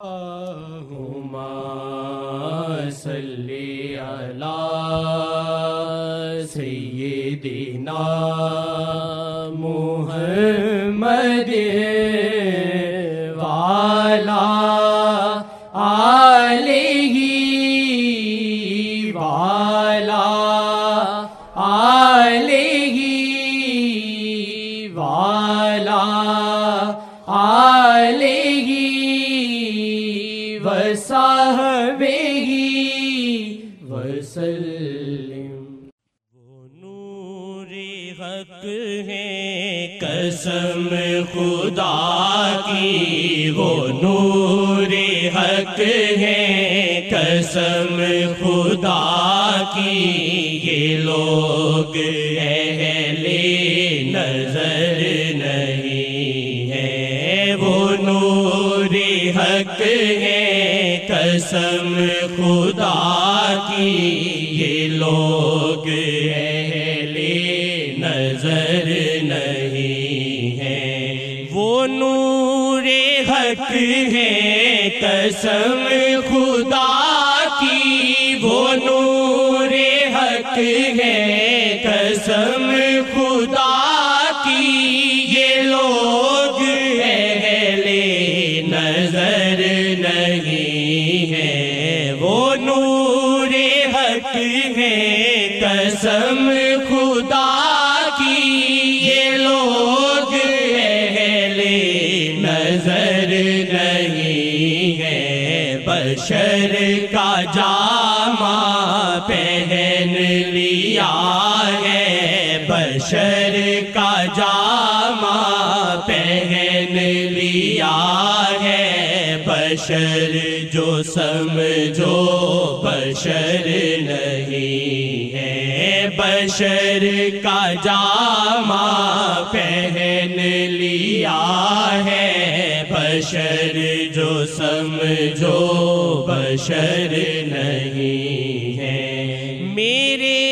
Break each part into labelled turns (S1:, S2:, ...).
S1: اللہم صلی علی سیدنا محمد وعلی آلہ وعلی آلہ وعلی آلہ وصحبہ وسلم۔
S2: وہ نور حق ہے قسم خدا کی، وہ نور حق ہے قسم خدا کی، یہ لوگ اہل نظر نہیں ہے۔ وہ نور حق ہے قسم خدا کی، یہ لوگ اہل نظر نہیں ہیں۔ وہ نور حق ہے قسم خدا کی، وہ نور حق ہے قسم خدا کی، یہ لوگ اہل نظر نہیں ہیں۔ وہ نور حق ہے قسم خدا کی، یہ لوگ اہل نظر نہیں ہیں۔ بشر کا جامہ پہن لیا ہے، بشر کا جامہ پہن لیا ہے، بشر جو سمجھو بشر نہیں ہے۔ بشر کا جامہ پہن لیا ہے، بشر جو سمجھو بشر نہیں ہے۔ میرے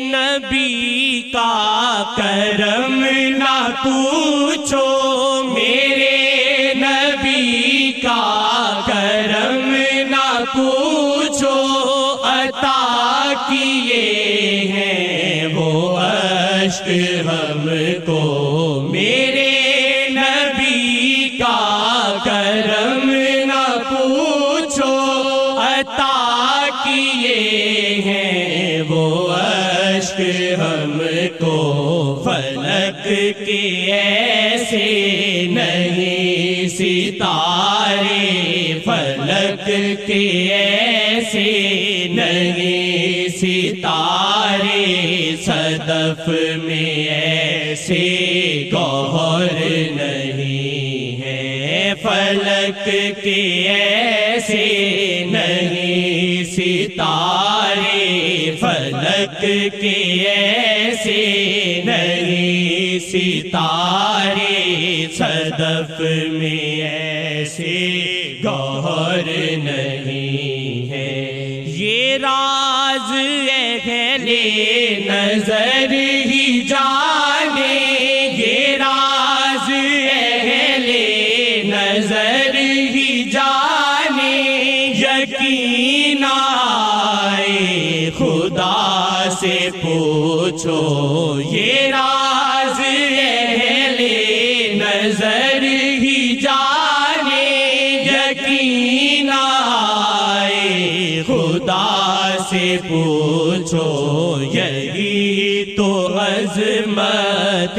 S2: نبی کا کرم نہ پوچھو، میرے نبی کا کرم نہ پوچھو، عطا کیے ہیں وہ اشک ہم کو۔ میرے نبی کا کرم نہ پوچھو، عطا کیے ہیں وہ اشک ہم کو۔ فلک کے ایسے نہیں ستارے، فلک کے ایسے نہیں ستارے، صدف میں ایسے گوہر نہیں ہے۔ فلک کے ایسے نہیں ستارے، فلک کے ایسے نہیں ستارے، صدف میں ایسے گوہر نہیں ہے۔ یہ راز اہل نظر ہی جانے، یہ راز اہل نظر ہی جانے، یقین آئے خدا سے پوچھو۔ یہ راز اہل نظر ہی جانے، یقین آئے خدا سے پوچھو۔ یہی تو عظمت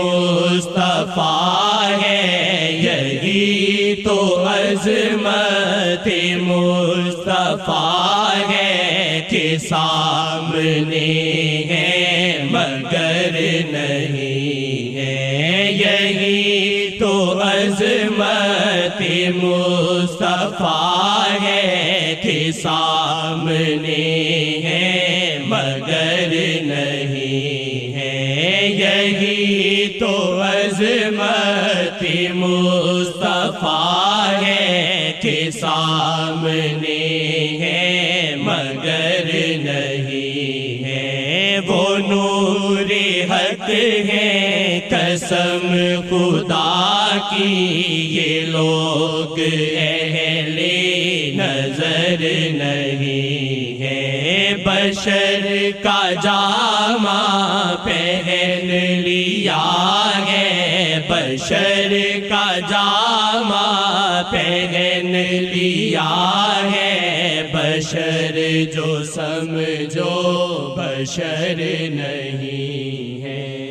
S2: مصطفیٰ ہے، یہی تو عظمت مصطفیٰ ہے، کہ سامنے ہے مگر نہیں ہے۔ یہی تو عظمت مصطفیٰ ہے، کہ سامنے ہے مگر نہیں ہے۔ یہی تو عظمت مصطفیٰ ہے، کہ سامنے ہے مگر نہیں ہے۔ وہ نور حق ہے قسم خدا کی، یہ لوگ اہل نظر نہیں ہے، بشر کا جامہ پہن لیا ہے، بشر کا جامہ پہن لیا ہے، بشر جو سمجھو بشر نہیں ہے۔